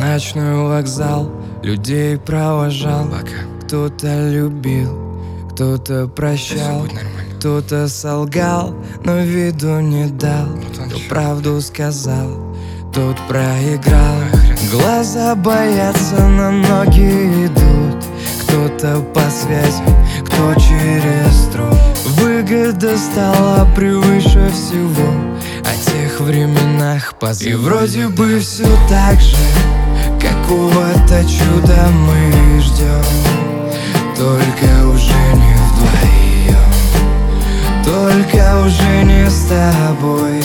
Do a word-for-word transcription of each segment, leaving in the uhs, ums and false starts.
ночной вокзал людей провожал. Кто-то любил, кто-то прощал, кто-то солгал, но виду не дал. Кто правду сказал, тот проиграл. Глаза боятся, на ноги идут. Кто-то по связи, кто через труд. Выгода стала превыше всего. О тех временах позабыл. И вроде бы все так же, какого-то чуда мы ждем. Только уже не вдвоем, только уже не с тобой.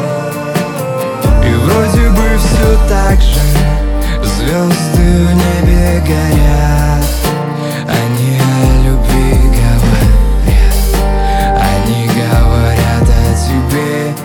И вроде бы все так же, звезды в небе горят. Они о любви говорят, они говорят о тебе.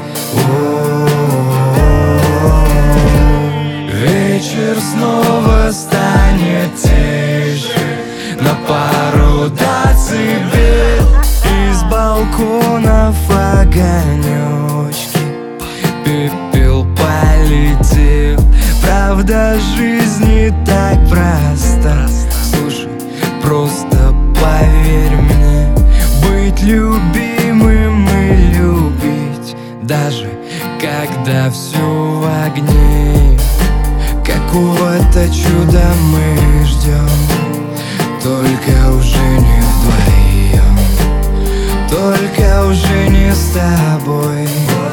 О-о-о-о. Вечер снова станет тише, на пару децибел. Из балконов огонечки, пепел полетел. Правда, жизнь не так проста. Слушай, просто поверь мне, быть любимым и любить, даже когда все в огне. Какого-то чуда мы ждем, только уже не вдвоем, только уже не с тобой.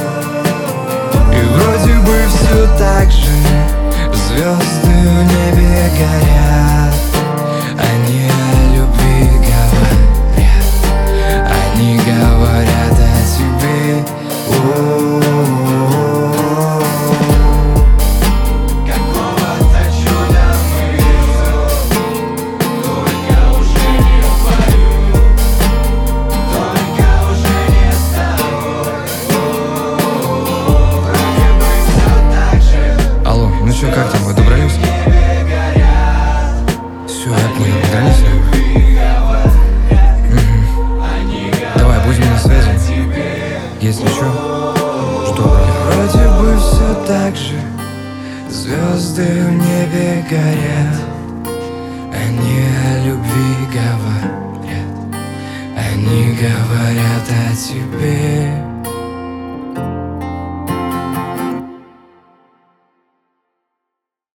И вроде бы все так же, звезды в небе горят. Они о любви говорят, они говорят о тебе. О-о-о-о. Какого-то чуда мы ждем, только уже не вдвоем, только уже не с тобой. Вроде бы все так же. Алло, ну что, как там, вы добрались? Все, я понял, добрались? Угу. Давай, будем на связи. Если что, жду. Вроде бы все так же, звезды в небе горят. Они о любви говорят, они говорят о тебе.